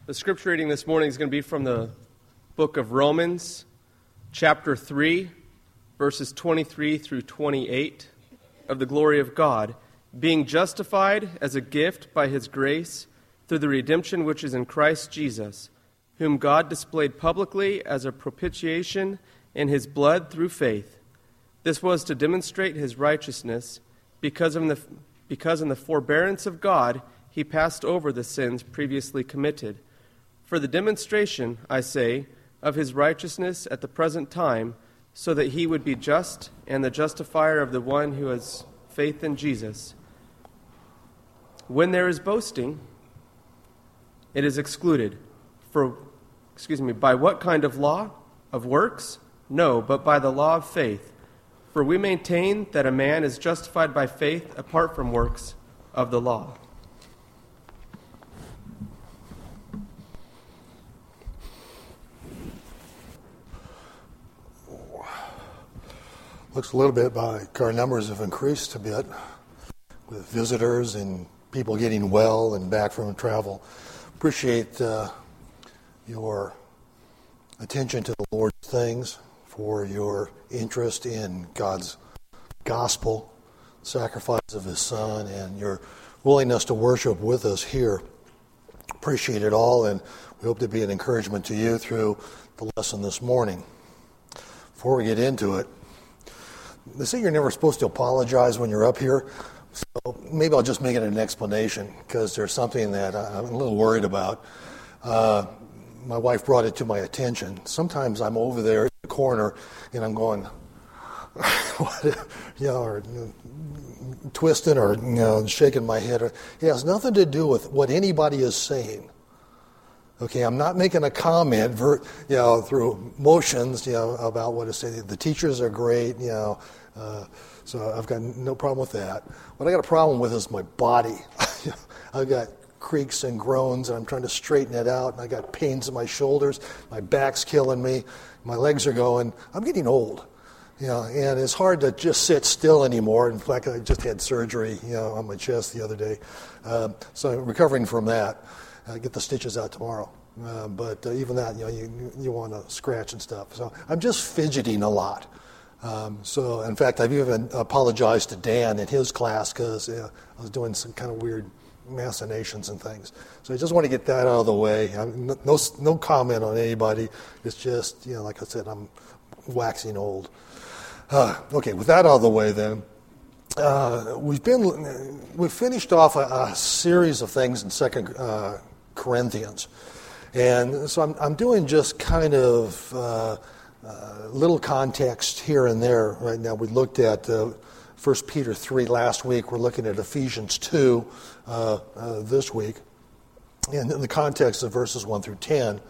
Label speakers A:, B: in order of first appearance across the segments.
A: The scripture reading this morning is going to be from the book of Romans, chapter 3, verses 23 through 28, of the glory of God, being justified as a gift by his grace through the redemption which is in Christ Jesus, whom God displayed publicly as a propitiation in his blood through faith. This was to demonstrate his righteousness, because in the forbearance of God he passed over the sins previously committed. For the demonstration, I say, of his righteousness at the present time, so that he would be just and the justifier of the one who has faith in Jesus. When there is boasting, it is excluded. By what kind of law? Of works? No, but by the law of faith. For we maintain that a man is justified by faith apart from works of the law.
B: Looks a little bit like our numbers have increased a bit with visitors and people getting well and back from travel. Appreciate your attention to the Lord's things, for your interest in God's gospel, sacrifice of his Son, and your willingness to worship with us here. Appreciate it all, and we hope to be an encouragement to you through the lesson this morning. Before we get into it, they say you're never supposed to apologize when you're up here, so maybe I'll just make it an explanation, because there's something that I'm a little worried about. My wife brought it to my attention. Sometimes I'm over there in the corner, and I'm going, or twisting or shaking my head. It has nothing to do with what anybody is saying. Okay, I'm not making a comment, through motions, about what is said. The teachers are great, so I've got no problem with that. What I got a problem with is my body. I've got creaks and groans, and I'm trying to straighten it out, and I got pains in my shoulders. My back's killing me. My legs are going. I'm getting old, and it's hard to just sit still anymore. In fact, I just had surgery, on my chest the other day, so I'm recovering from that. Get the stitches out tomorrow. But even that, you want to scratch and stuff. So I'm just fidgeting a lot. So, in fact, I've even apologized to Dan in his class because I was doing some kind of weird machinations and things. So I just want to get that out of the way. No comment on anybody. It's just, like I said, I'm waxing old. Okay, with that out of the way then, we've finished off a series of things in 2 Corinthians. And so I'm doing just kind of little context here and there right now. We looked at 1 Peter 3 last week. We're looking at Ephesians 2 this week. And in the context of verses 1 through 10,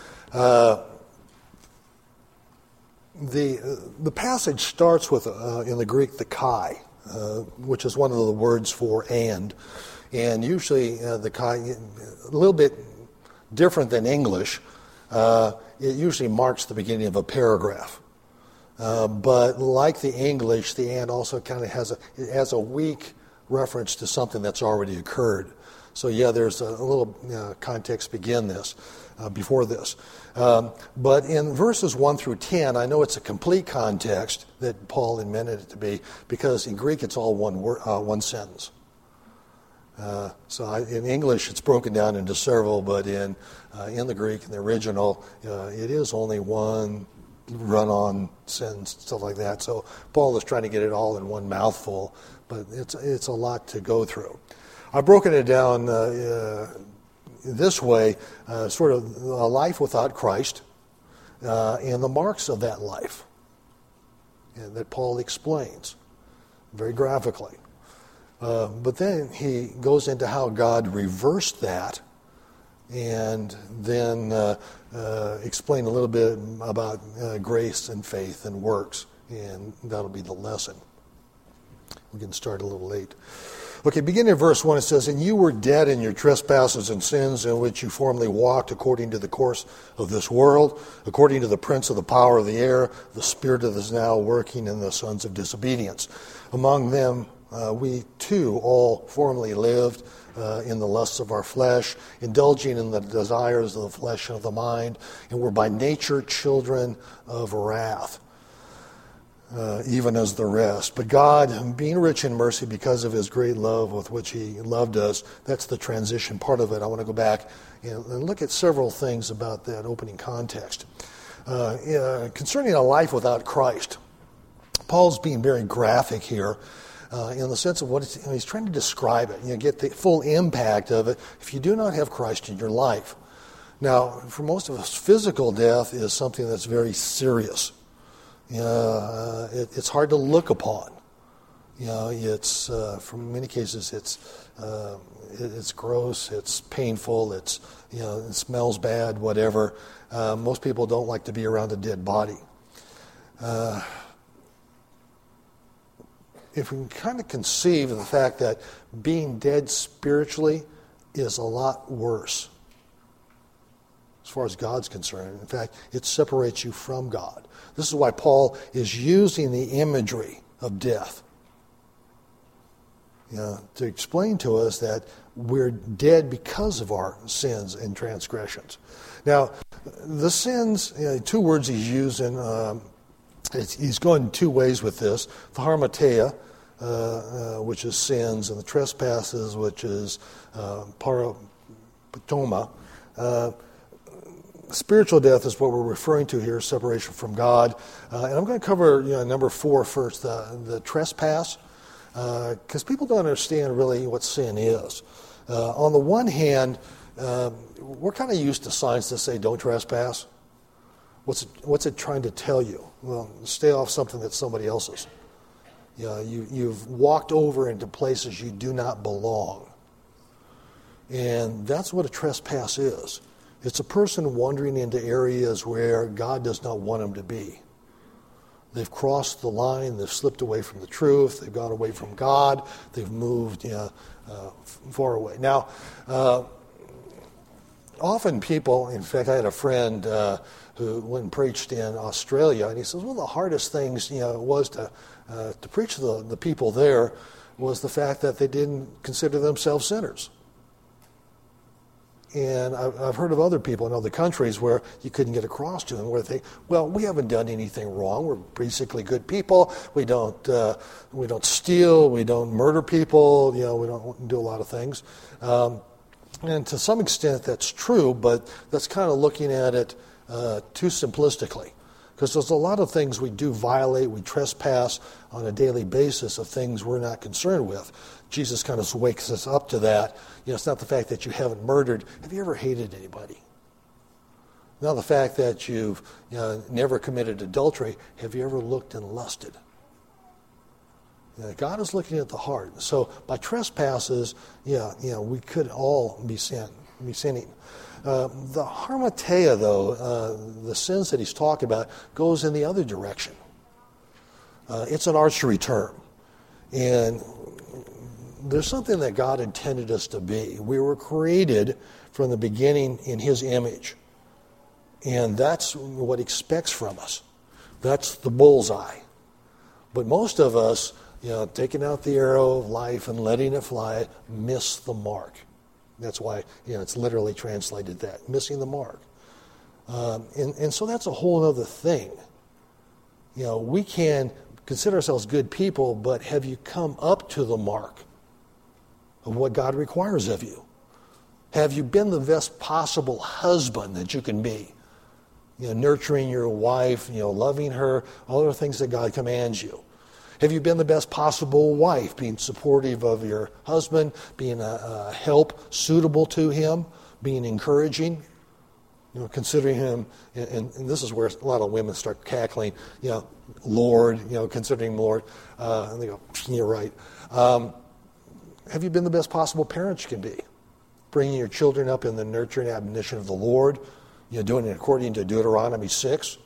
B: the passage starts with, in the Greek, the kai, which is one of the words for and. And usually the kai, a little bit different than English, it usually marks the beginning of a paragraph. But like the English, the and also kind of has a weak reference to something that's already occurred. So there's a little context before this. But in verses 1 through 10, I know it's a complete context that Paul intended it to be, because in Greek it's all one sentence. So in English it's broken down into several, but in the Greek, in the original, it is only one run-on sentence, stuff like that. So Paul is trying to get it all in one mouthful, but it's a lot to go through. I've broken it down this way, sort of a life without Christ, and the marks of that life, and that Paul explains very graphically. But then he goes into how God reversed that, and then explain a little bit about grace and faith and works, and that'll be the lesson. We can start a little late. Okay, beginning in verse 1, it says, "And you were dead in your trespasses and sins in which you formerly walked according to the course of this world, according to the prince of the power of the air, the spirit that is now working in the sons of disobedience. Among them We too all formerly lived in the lusts of our flesh, indulging in the desires of the flesh and of the mind, and were by nature children of wrath, even as the rest. But God, being rich in mercy because of his great love with which he loved us, that's the transition part of it. I want to go back and look at several things about that opening context. Concerning a life without Christ, Paul's being very graphic here in the sense of what he's trying to describe it. You get the full impact of it if you do not have Christ in your life. Now, for most of us, physical death is something that's very serious. It's hard to look upon. It's for many cases it's gross, it's painful, it smells bad, whatever. Most people don't like to be around a dead body. If we can kind of conceive of the fact that being dead spiritually is a lot worse as far as God's concerned. In fact, it separates you from God. This is why Paul is using the imagery of death to explain to us that we're dead because of our sins and transgressions. Now, the sins, two words he's using, he's going two ways with this. The harmatia, which is sins, and the trespasses, which is parapatoma. Spiritual death is what we're referring to here, separation from God. And I'm going to cover number 4 first, the trespass, because people don't understand really what sin is. On the one hand, we're kind of used to signs that say don't trespass. What's it trying to tell you? Well, stay off something that's somebody else's. You've walked over into places you do not belong. And that's what a trespass is. It's a person wandering into areas where God does not want them to be. They've crossed the line, they've slipped away from the truth, they've gone away from God, they've moved far away. Now, often people, in fact, I had a friend who went and preached in Australia, and he says, one of the hardest things was to preach to the people there was the fact that they didn't consider themselves sinners. And I've heard of other people in other countries where you couldn't get across to them, where they think, well, we haven't done anything wrong. We're basically good people. We don't steal. We don't murder people. We don't do a lot of things. And to some extent, that's true, but that's kind of looking at it too simplistically. Because there's a lot of things we do violate, we trespass on a daily basis of things we're not concerned with. Jesus kind of wakes us up to that. It's not the fact that you haven't murdered. Have you ever hated anybody? Not the fact that you've never committed adultery. Have you ever looked and lusted? God is looking at the heart. So by trespasses, we could all be sinning. The harmatia, though, the sins that he's talking about, goes in the other direction. It's an archery term. And there's something that God intended us to be. We were created from the beginning in his image. And that's what he expects from us. That's the bullseye. But most of us, taking out the arrow of life and letting it fly, miss the mark. That's why it's literally translated that, missing the mark. And so that's a whole other thing. We can consider ourselves good people, but have you come up to the mark of what God requires of you? Have you been the best possible husband that you can be? Nurturing your wife, loving her, all the things that God commands you. Have you been the best possible wife, being supportive of your husband, being a help suitable to him, being encouraging, considering him, and this is where a lot of women start cackling, Lord, considering Lord, and they go, you're right. Have you been the best possible parent you can be, bringing your children up in the nurture and admonition of the Lord, doing it according to Deuteronomy 6?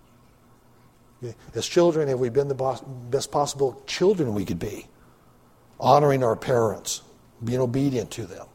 B: As children, have we been the best possible children we could be? Honoring our parents, being obedient to them.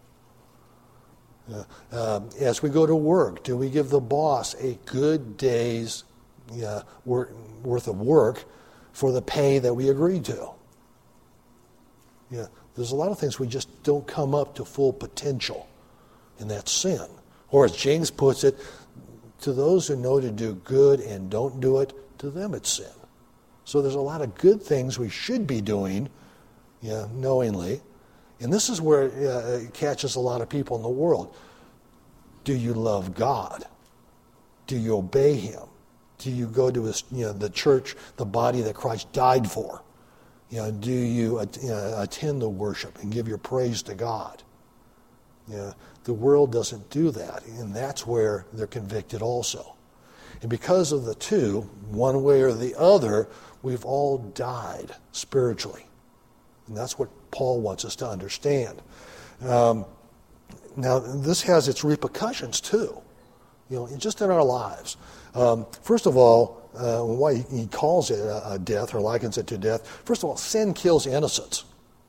B: As we go to work, do we give the boss a good day's worth of work for the pay that we agreed to? Yeah, there's a lot of things we just don't come up to full potential, and that's sin. Or as James puts it, to those who know to do good and don't do it, to them it's sin. So there's a lot of good things we should be doing, knowingly. And this is where it catches a lot of people in the world. Do you love God? Do you obey Him? Do you go to His, the church, the body that Christ died for? Do you attend the worship and give your praise to God? The world doesn't do that, and that's where they're convicted also. And because of the two, one way or the other, we've all died spiritually. And that's what Paul wants us to understand. Now, this has its repercussions too, just in our lives. First of all, why he calls it a death or likens it to death. First of all, sin kills innocence.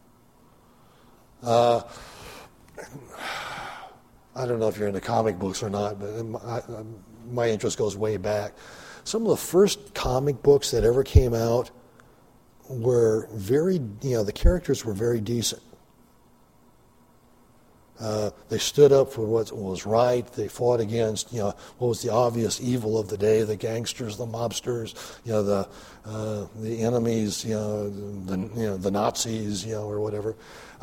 B: I don't know if you're into comic books or not, but my interest goes way back. Some of the first comic books that ever came out were very, the characters were very decent. They stood up for what was right. They fought against, what was the obvious evil of the day: the gangsters, the mobsters, the enemies, the Nazis, or whatever.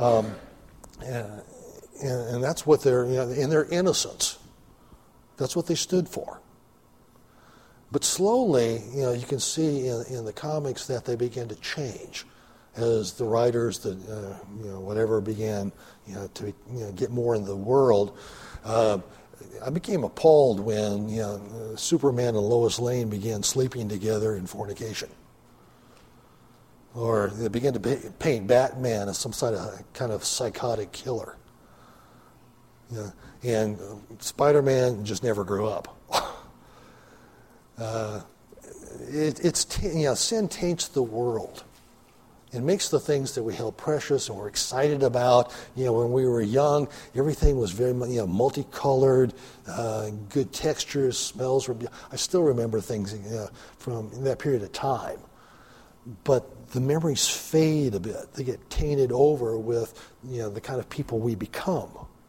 B: And that's what they're, in their innocence, that's what they stood for. But slowly, you can see in the comics that they began to change as the writers, whatever began, to get more into the world. I became appalled when Superman and Lois Lane began sleeping together in fornication, or they began to paint Batman as some kind of psychotic killer. And Spider-Man just never grew up. Sin taints the world. It makes the things that we held precious and were excited about. When we were young, everything was very multicolored, good textures, smells. I still remember things from that period of time. But the memories fade a bit. They get tainted over with the kind of people we become.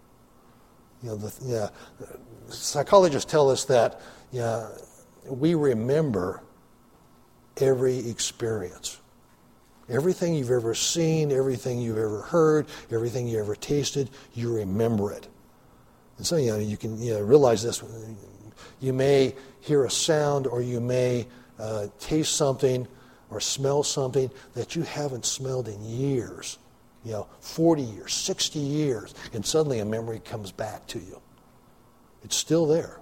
B: Psychologists tell us that we remember every experience. Everything you've ever seen, everything you've ever heard, everything you ever tasted, you remember it. And so you can realize this. You may hear a sound, or you may taste something or smell something that you haven't smelled in years. 40 years, 60 years, and suddenly a memory comes back to you. It's still there.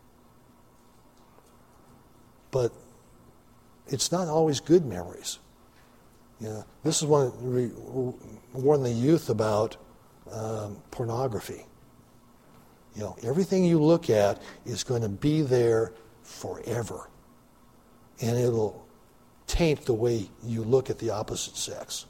B: But it's not always good memories. This is one we warn the youth about pornography. Everything you look at is going to be there forever. And it'll taint the way you look at the opposite sex.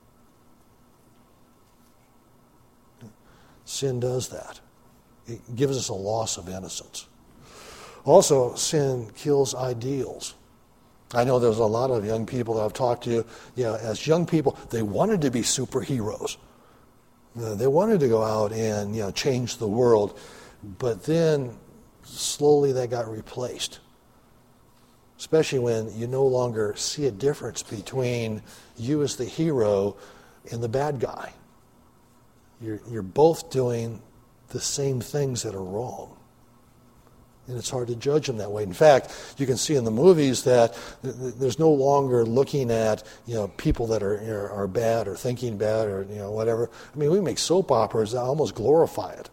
B: Sin does that. It gives us a loss of innocence. Also, sin kills ideals. I know there's a lot of young people that I've talked to, as young people, they wanted to be superheroes. They wanted to go out and, change the world. But then, slowly that got replaced. Especially when you no longer see a difference between you as the hero and the bad guy. You're both doing the same things that are wrong. And it's hard to judge them that way. In fact, you can see in the movies that there's no longer looking at people that are bad or thinking bad or whatever. I mean, we make soap operas that almost glorify it.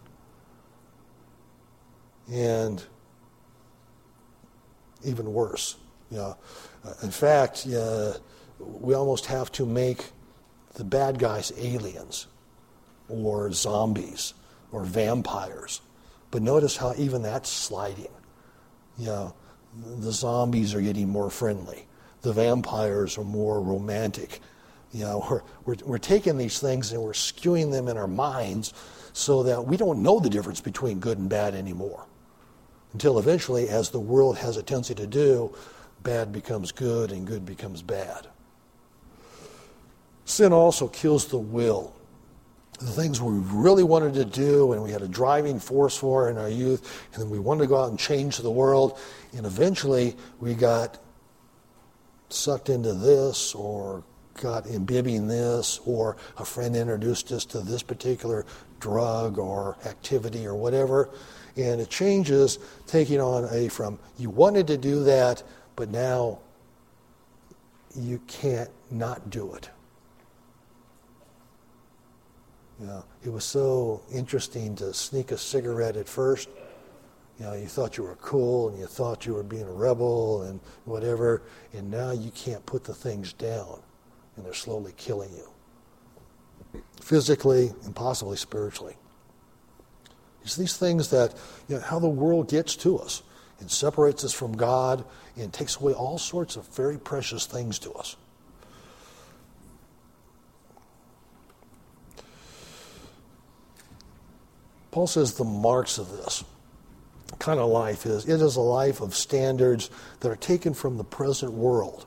B: And even worse. In fact, we almost have to make the bad guys aliens, or zombies, or vampires. But notice how even that's sliding. The zombies are getting more friendly. The vampires are more romantic. We're taking these things and we're skewing them in our minds so that we don't know the difference between good and bad anymore. Until eventually, as the world has a tendency to do, bad becomes good and good becomes bad. Sin also kills the will. The things we really wanted to do and we had a driving force for in our youth, and then we wanted to go out and change the world, and eventually we got sucked into this or got imbibing this, or a friend introduced us to this particular drug or activity or whatever, and it changes, taking on from you wanted to do that, but now you can't not do it. It was so interesting to sneak a cigarette at first. You thought you were cool and you thought you were being a rebel and whatever, and now you can't put the things down, and they're slowly killing you. Physically and possibly spiritually. It's these things that, how the world gets to us and separates us from God and takes away all sorts of very precious things to us. Paul says the marks of this kind of life is, it is a life of standards that are taken from the present world.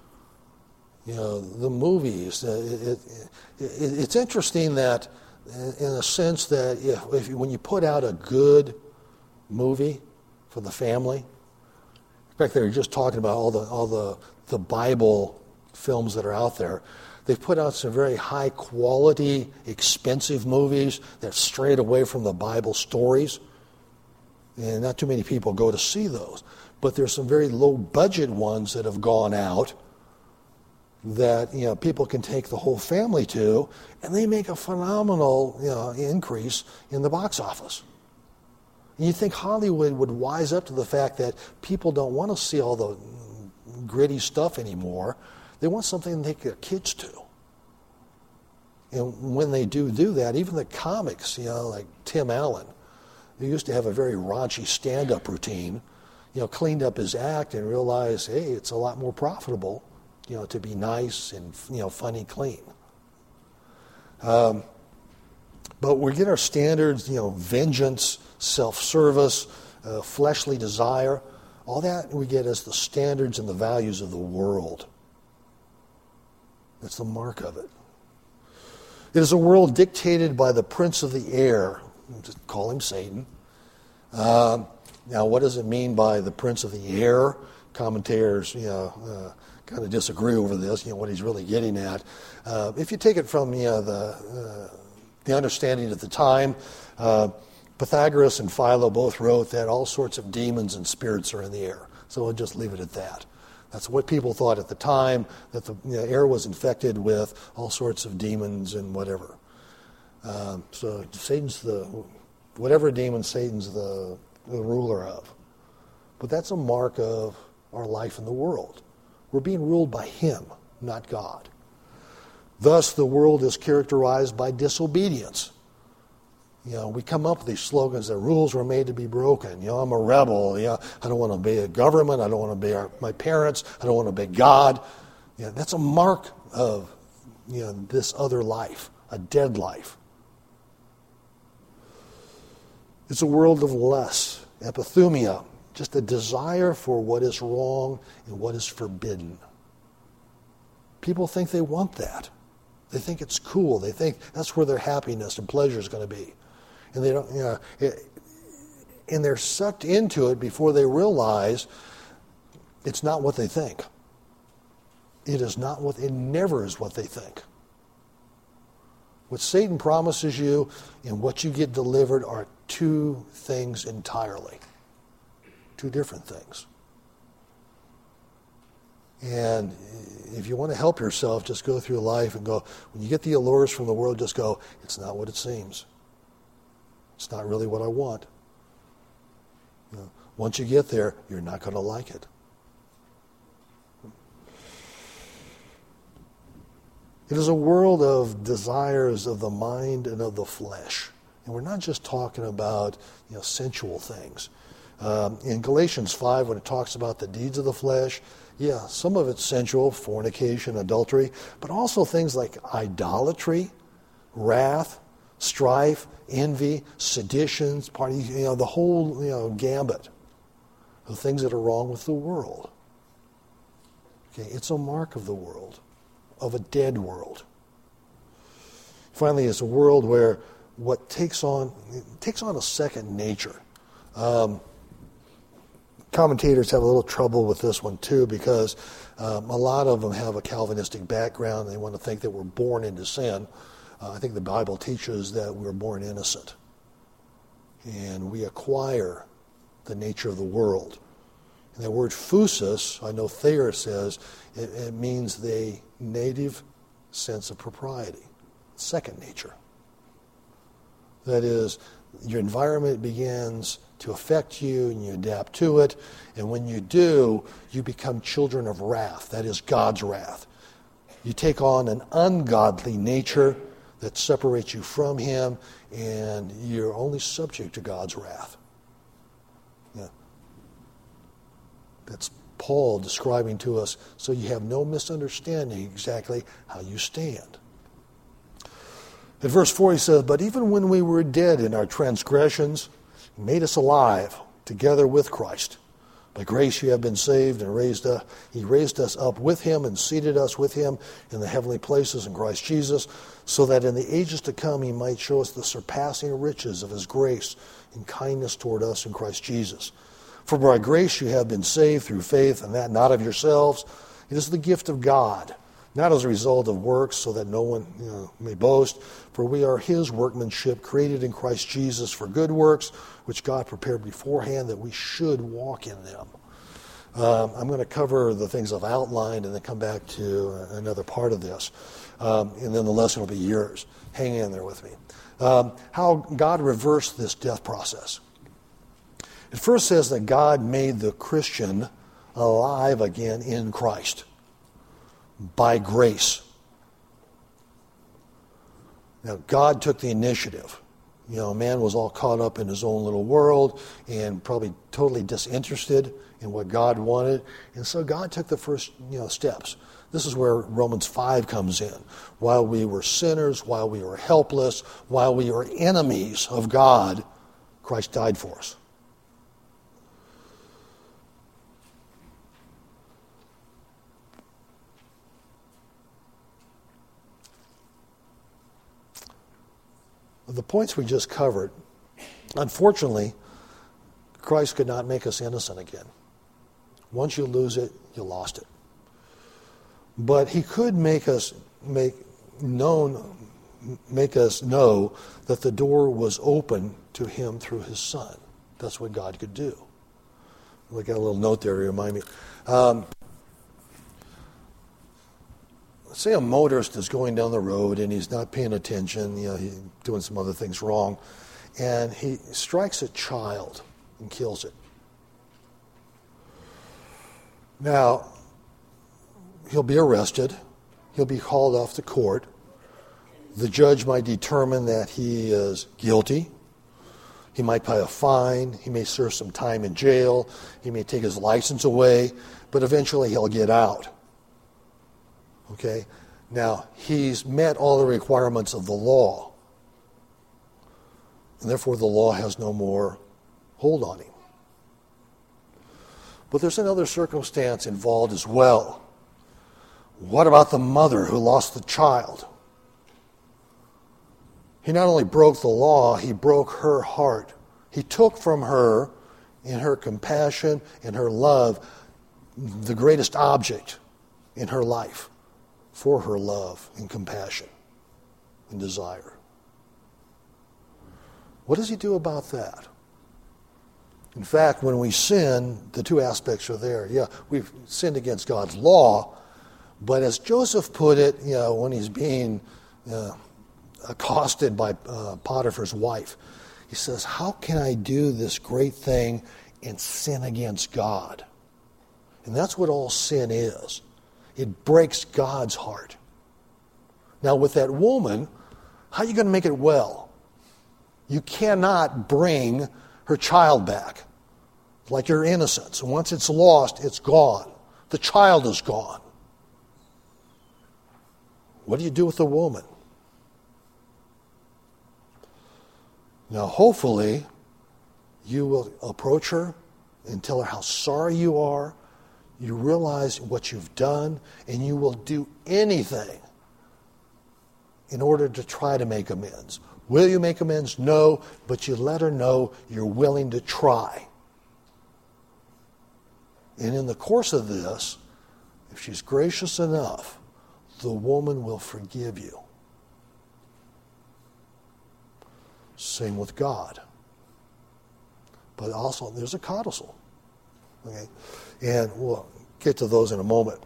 B: The movies. It's interesting that, in a sense, that if when you put out a good movie for the family, in fact, they were just talking about all the Bible films that are out there. They've put out some very high quality, expensive movies that strayed away from the Bible stories. And not too many people go to see those. But there's some very low budget ones that have gone out that people can take the whole family to, and they make a phenomenal increase in the box office. And you think Hollywood would wise up to the fact that people don't want to see all the gritty stuff anymore. They want something to take their kids to. And when they do that, even the comics, like Tim Allen, who used to have a very raunchy stand-up routine, cleaned up his act and realized, hey, it's a lot more profitable, to be nice and, funny, clean. But we get our standards, vengeance, self-service, fleshly desire, all that we get as the standards and the values of the world. That's the mark of it. It is a world dictated by the prince of the air. Just call him Satan. Now, what does it mean by the prince of the air? Commentators, kind of disagree over this. What he's really getting at. If you take it from the understanding at the time, Pythagoras and Philo both wrote that all sorts of demons and spirits are in the air. So we'll just leave it at that. That's what people thought at the time, that the air was infected with all sorts of demons and whatever. So Satan's whatever demon Satan's the ruler of. But that's a mark of our life in the world. We're being ruled by him, not God. Thus, the world is characterized by disobedience. We come up with these slogans that rules were made to be broken. I'm a rebel. I don't want to obey a government. I don't want to obey my parents. I don't want to obey God. That's a mark of this other life, a dead life. It's a world of lust, epithumia, just a desire for what is wrong and what is forbidden. People think they want that. They think it's cool. They think that's where their happiness and pleasure is going to be. And they don't, and they're sucked into it before they realize it's not what they think. It never is what they think. What Satan promises you and what you get delivered are two things entirely. Two different things. And if you want to help yourself, just go through life and go, when you get the allures from the world, just go, it's not what it seems. It's not really what I want. Once you get there, you're not going to like it. It is a world of desires of the mind and of the flesh. And we're not just talking about sensual things. In Galatians 5, when it talks about the deeds of the flesh, some of it's sensual, fornication, adultery, but also things like idolatry, wrath, strife, envy, seditions, the whole gambit of things that are wrong with the world. Okay, it's a mark of the world, of a dead world. Finally, it's a world where what takes on a second nature. Commentators have a little trouble with this one too, because a lot of them have a Calvinistic background. They want to think that we're born into sin. I think the Bible teaches that we're born innocent, and we acquire the nature of the world. And the word phusis, I know Thayer says, it means the native sense of propriety, second nature. That is, your environment begins to affect you and you adapt to it, and when you do, you become children of wrath. That is God's wrath. You take on an ungodly nature that separates you from Him, and you're only subject to God's wrath. Yeah. That's Paul describing to us, so you have no misunderstanding exactly how you stand. In verse 4 he says, "But even when we were dead in our transgressions, He made us alive together with Christ. By grace you have been saved, and He raised us up with Him and seated us with Him in the heavenly places in Christ Jesus, so that in the ages to come He might show us the surpassing riches of His grace and kindness toward us in Christ Jesus. For by grace you have been saved through faith, and that not of yourselves. It is the gift of God, not as a result of works, so that no one may boast. For we are His workmanship, created in Christ Jesus for good works, which God prepared beforehand that we should walk in them." I'm going to cover the things I've outlined and then come back to another part of this. And then the lesson will be yours. Hang in there with me. How God reversed this death process. It first says that God made the Christian alive again in Christ by grace. Now, God took the initiative. Man was all caught up in his own little world and probably totally disinterested in what God wanted. And so God took the first, steps. This is where Romans 5 comes in. While we were sinners, while we were helpless, while we were enemies of God, Christ died for us. The points we just covered, unfortunately, Christ could not make us innocent again. Once you lose it, you lost it. But He could make us know that the door was open to Him through His Son. That's what God could do. We got a little note there to remind me. Say a motorist is going down the road and he's not paying attention, he's doing some other things wrong, and he strikes a child and kills it. Now, he'll be arrested. He'll be hauled off to court. The judge might determine that he is guilty. He might pay a fine. He may serve some time in jail. He may take his license away, but eventually he'll get out. Okay? Now, he's met all the requirements of the law. And therefore, the law has no more hold on him. But there's another circumstance involved as well. What about the mother who lost the child? He not only broke the law, he broke her heart. He took from her, in her compassion and her love, the greatest object in her life for her love and compassion and desire. What does he do about that? In fact, when we sin, the two aspects are there. Yeah, we've sinned against God's law, but as Joseph put it, when he's being accosted by Potiphar's wife, he says, "How can I do this great thing and sin against God?" And that's what all sin is. It breaks God's heart. Now, with that woman, how are you going to make it well? You cannot bring her child back like your innocence. Once it's lost, it's gone. The child is gone. What do you do with the woman? Now, hopefully, you will approach her and tell her how sorry you are. You realize what you've done, and you will do anything in order to try to make amends. Will you make amends? No, but you let her know you're willing to try. And in the course of this, if she's gracious enough, the woman will forgive you. Same with God. But also, there's a codicil. Okay? And we'll get to those in a moment.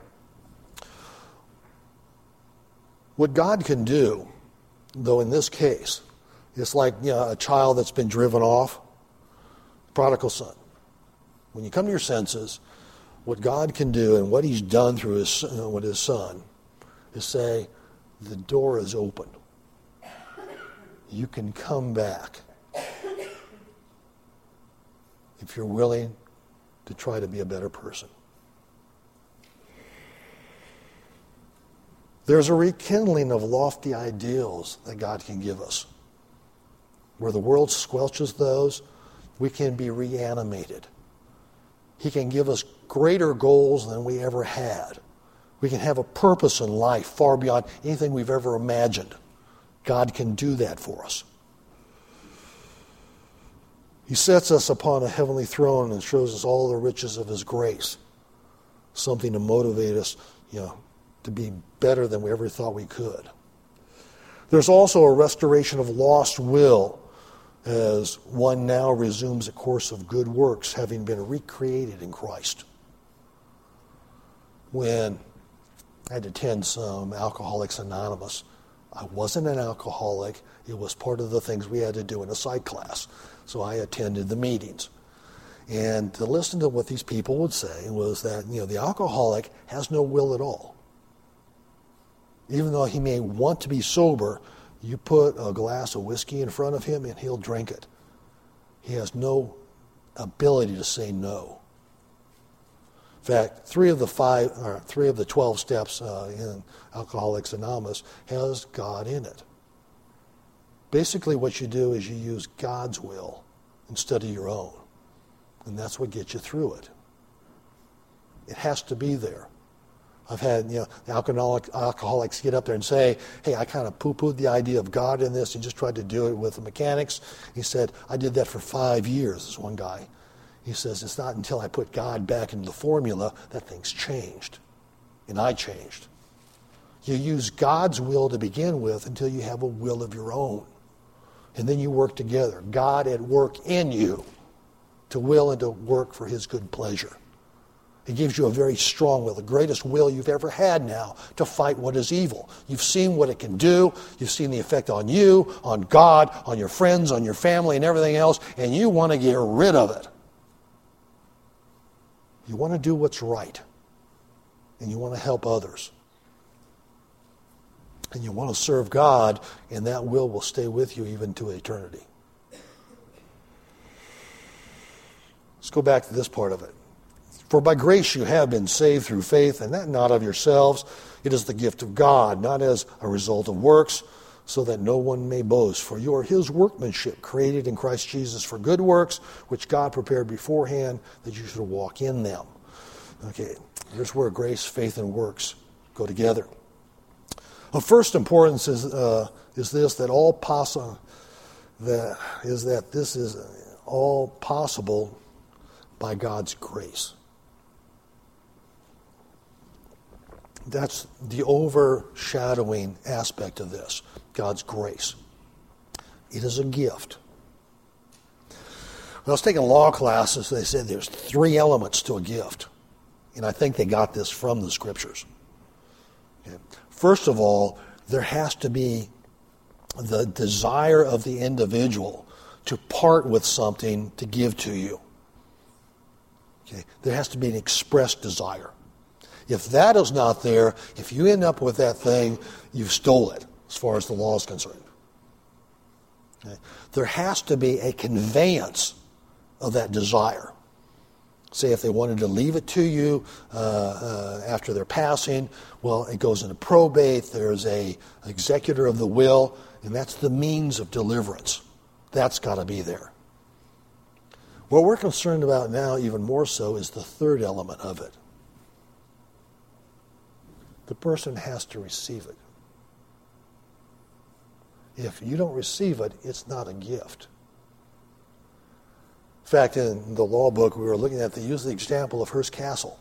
B: What God can do, though in this case, it's like a child that's been driven off, prodigal son. When you come to your senses, what God can do and what he's done through with his son is say, the door is open. You can come back if you're willing to try to be a better person. There's a rekindling of lofty ideals that God can give us. Where the world squelches those, we can be reanimated. He can give us greater goals than we ever had. We can have a purpose in life far beyond anything we've ever imagined. God can do that for us. He sets us upon a heavenly throne and shows us all the riches of his grace. Something to motivate us, to be better than we ever thought we could. There's also a restoration of lost will as one now resumes a course of good works, having been recreated in Christ. When I had to attend some Alcoholics Anonymous, I wasn't an alcoholic. It was part of the things we had to do in a psych class. So I attended the meetings. And to listen to what these people would say was that, the alcoholic has no will at all. Even though he may want to be sober, you put a glass of whiskey in front of him and he'll drink it. He has no ability to say no. In fact, 3 of the 12 steps in Alcoholics Anonymous has God in it. Basically what you do is you use God's will instead of your own. And that's what gets you through it. It has to be there. I've had the alcoholics get up there and say, hey, I kind of poo-pooed the idea of God in this and just tried to do it with the mechanics. He said, I did that for 5 years, this one guy. He says, it's not until I put God back into the formula that things changed. And I changed. You use God's will to begin with until you have a will of your own. And then you work together. God at work in you to will and to work for his good pleasure. It gives you a very strong will, the greatest will you've ever had now to fight what is evil. You've seen what it can do. You've seen the effect on you, on God, on your friends, on your family, and everything else, and you want to get rid of it. You want to do what's right, and you want to help others. And you want to serve God, and that will stay with you even to eternity. Let's go back to this part of it. For by grace you have been saved through faith, and that not of yourselves. It is the gift of God, not as a result of works, so that no one may boast. For you are his workmanship, created in Christ Jesus for good works, which God prepared beforehand that you should walk in them. Okay, here's where grace, faith, and works go together. Of first importance is this, that this is all possible by God's grace. That's the overshadowing aspect of this, God's grace. It is a gift. When I was taking law classes, they said there's 3 elements to a gift. And I think they got this from the scriptures. Okay. First of all, there has to be the desire of the individual to part with something to give to you. Okay. There has to be an expressed desire. If that is not there, if you end up with that thing, you've stole it, as far as the law is concerned. Okay? There has to be a conveyance of that desire. Say if they wanted to leave it to you after their passing, well, it goes into probate, there's an executor of the will, and that's the means of deliverance. That's got to be there. What we're concerned about now, even more so, is the third element of it. The person has to receive it. If you don't receive it, it's not a gift. In fact, in the law book we were looking at, they use the example of Hearst Castle.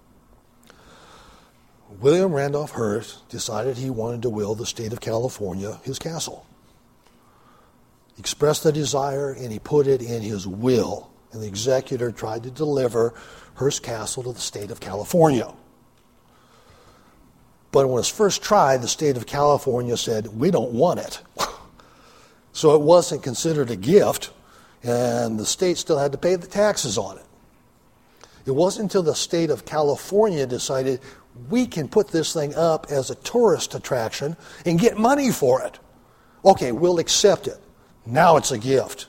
B: William Randolph Hearst decided he wanted to will the state of California his castle. He expressed the desire and he put it in his will. And the executor tried to deliver Hearst Castle to the state of California. But when it was first tried, the state of California said, we don't want it. So it wasn't considered a gift, and the state still had to pay the taxes on it. It wasn't until the state of California decided, we can put this thing up as a tourist attraction and get money for it. Okay, we'll accept it. Now it's a gift.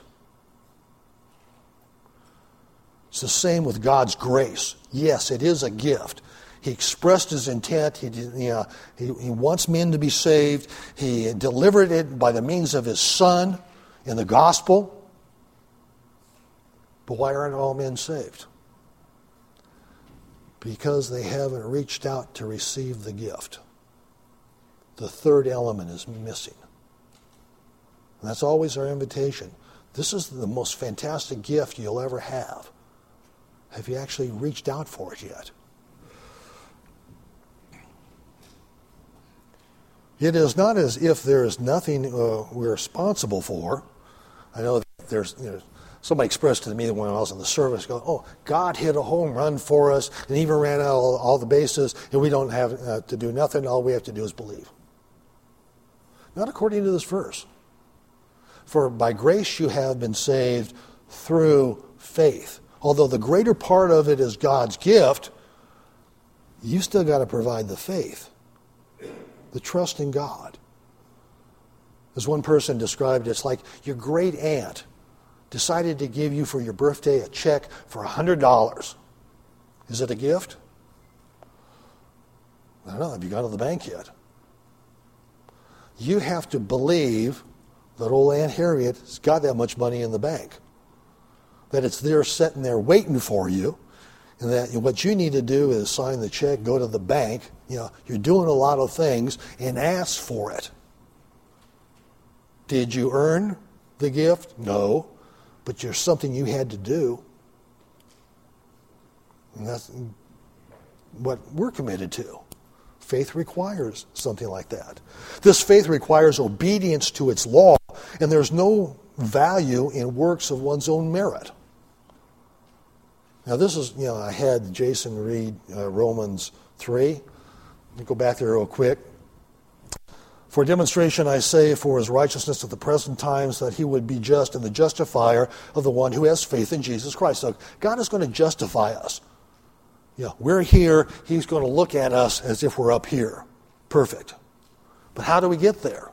B: It's the same with God's grace. Yes, it is a gift. He expressed his intent. He wants men to be saved. He delivered it by the means of his Son in the gospel. But why aren't all men saved? Because they haven't reached out to receive the gift. The third element is missing. And that's always our invitation. This is the most fantastic gift you'll ever have. Have you actually reached out for it yet? It is not as if there is nothing we're responsible for. I know that there's somebody expressed to me when I was in the service, God hit a home run for us and even ran out all the bases, and we don't have to do nothing. All we have to do is believe. Not according to this verse. For by grace you have been saved through faith. Although the greater part of it is God's gift, you still got to provide the faith, the trust in God. As one person described it, it's like your great aunt decided to give you for your birthday a check for $100. Is it a gift? I don't know. Have you gone to the bank yet? You have to believe that old Aunt Harriet has got that much money in the bank. That it's there sitting there waiting for you. And that what you need to do is sign the check, go to the bank. You're doing a lot of things and ask for it. Did you earn the gift? No. But there's something you had to do. And that's what we're committed to. Faith requires something like that. This faith requires obedience to its law, and there's no value in works of one's own merit. Now this is, I had Jason read Romans 3. Let me go back there real quick. For demonstration I say, for his righteousness at the present times, that he would be just and the justifier of the one who has faith in Jesus Christ. So God is going to justify us. We're here. He's going to look at us as if we're up here. Perfect. But how do we get there?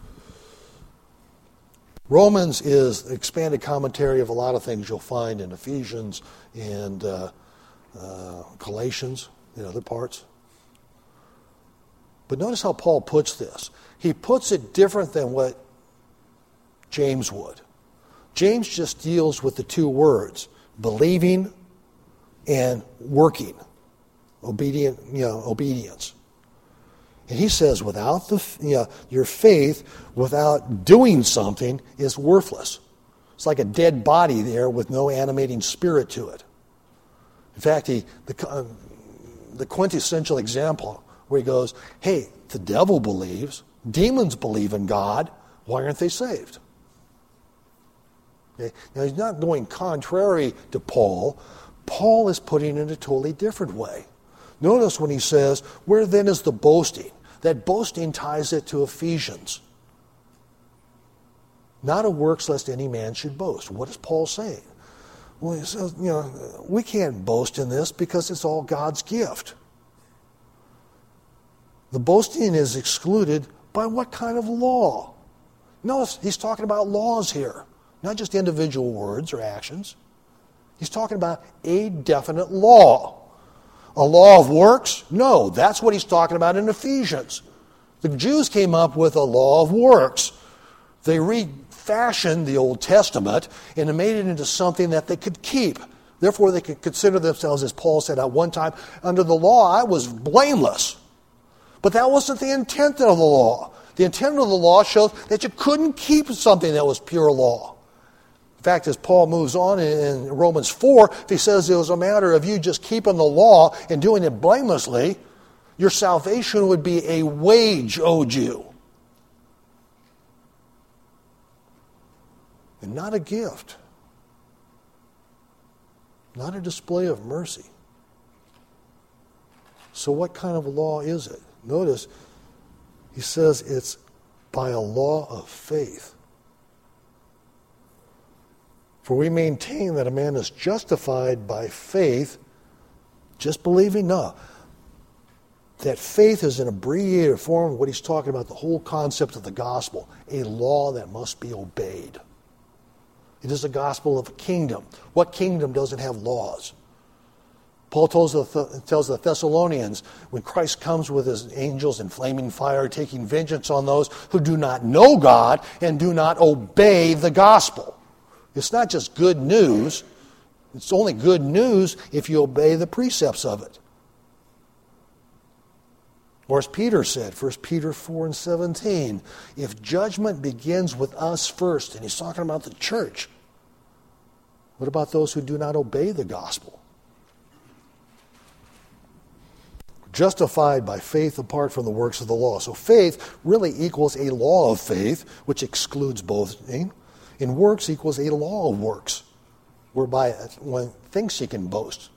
B: Romans is expanded commentary of a lot of things you'll find in Ephesians and Galatians and other parts. But notice how Paul puts this. He puts it different than what James would. James just deals with the two words, believing and working, obedience. And he says, without your faith, without doing something, is worthless. It's like a dead body there with no animating spirit to it. In fact, the quintessential example where he goes, hey, the devil believes, demons believe in God, why aren't they saved? Okay? Now, he's not going contrary to Paul. Paul is putting it in a totally different way. Notice when he says, where then is the boasting? That boasting ties it to Ephesians. Not of works lest any man should boast. What is Paul saying? Well, he says, we can't boast in this because it's all God's gift. The boasting is excluded by what kind of law? Notice he's talking about laws here, not just individual words or actions. He's talking about a definite law. A law of works? No, that's what he's talking about in Ephesians. The Jews came up with a law of works. They refashioned the Old Testament and made it into something that they could keep. Therefore, they could consider themselves, as Paul said at one time, under the law I was blameless. But that wasn't the intent of the law. The intent of the law shows that you couldn't keep something that was pure law. In fact, as Paul moves on in Romans 4, he says it was a matter of you just keeping the law and doing it blamelessly, your salvation would be a wage owed you. And not a gift. Not a display of mercy. So what kind of a law is it? Notice, he says it's by a law of faith. For we maintain that a man is justified by faith, just believing? No. That faith is an abbreviated form of what he's talking about, the whole concept of the gospel, a law that must be obeyed. It is the gospel of a kingdom. What kingdom doesn't have laws? Paul tells the Thessalonians, when Christ comes with his angels in flaming fire, taking vengeance on those who do not know God and do not obey the gospel. It's not just good news. It's only good news if you obey the precepts of it. Or as Peter said, 1 Peter 4:17, if judgment begins with us first, and he's talking about the church, what about those who do not obey the gospel? Justified by faith apart from the works of the law. So faith really equals a law of faith, which excludes boasting, and works equals a law of works, whereby one thinks he can boast.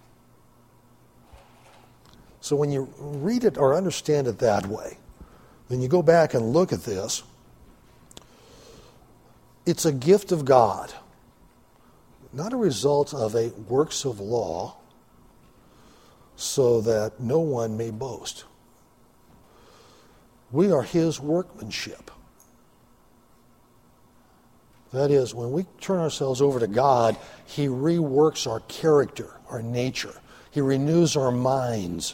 B: So when you read it or understand it that way, then you go back and look at this. It's a gift of God, not a result of a works of law, so that no one may boast. We are his workmanship. That is, when we turn ourselves over to God, he reworks our character, our nature. He renews our minds.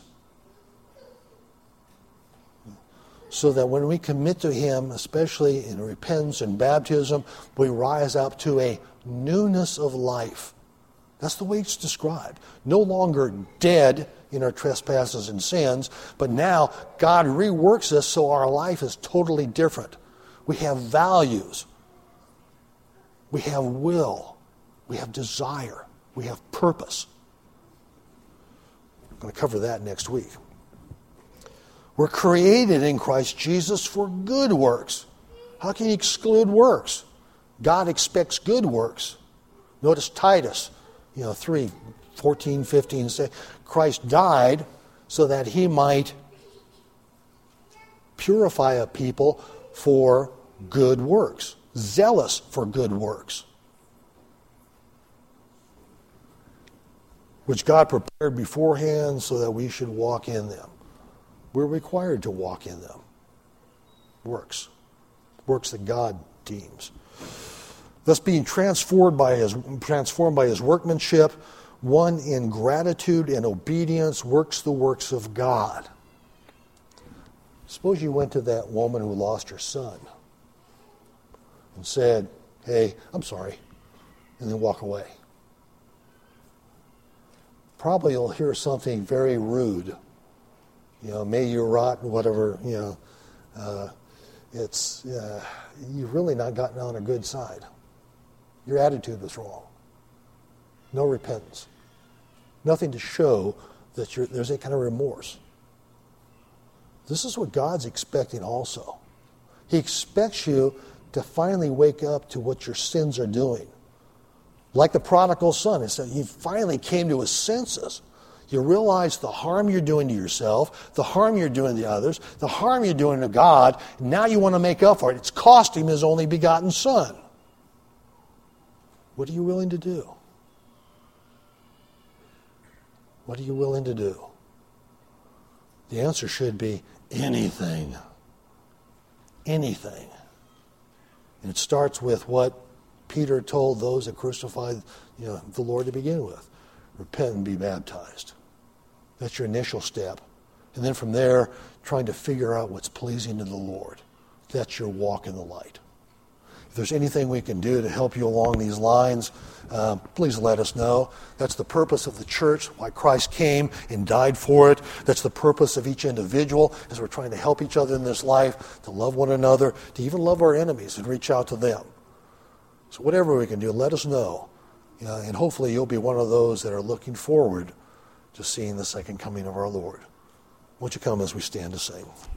B: So that when we commit to him, especially in repentance and baptism, we rise up to a newness of life. That's the way it's described. No longer dead in our trespasses and sins, but now God reworks us so our life is totally different. We have values. We have will. We have desire. We have purpose. I'm going to cover that next week. We're created in Christ Jesus for good works. How can you exclude works? God expects good works. Notice Titus 3, 14, 15 say, Christ died so that he might purify a people for good works, zealous for good works, which God prepared beforehand so that we should walk in them. We're required to walk in them. Works that God deems. Thus being transformed by his workmanship, one in gratitude and obedience works the works of God. Suppose you went to that woman who lost her son and said, hey, I'm sorry, and then walk away. Probably you'll hear something very rude. May you rot, whatever, you've really not gotten on a good side. Your attitude was wrong. No repentance. Nothing to show that there's any kind of remorse. This is what God's expecting also. He expects you to finally wake up to what your sins are doing. Like the prodigal son, he finally came to his senses. You realize the harm you're doing to yourself, the harm you're doing to others, the harm you're doing to God, and now you want to make up for it. It's cost him his only begotten son. What are you willing to do? What are you willing to do? The answer should be anything. Anything. And it starts with what Peter told those that crucified the Lord to begin with. Repent and be baptized. That's your initial step. And then from there, trying to figure out what's pleasing to the Lord. That's your walk in the light. there's anything we can do to help you along these lines, please let us know. That's the purpose of the church, why Christ came and died for it. That's the purpose of each individual, as we're trying to help each other in this life, to love one another, to even love our enemies and reach out to them. So whatever we can do, let us know. And hopefully you'll be one of those that are looking forward to seeing the second coming of our Lord. Won't you come as we stand to sing?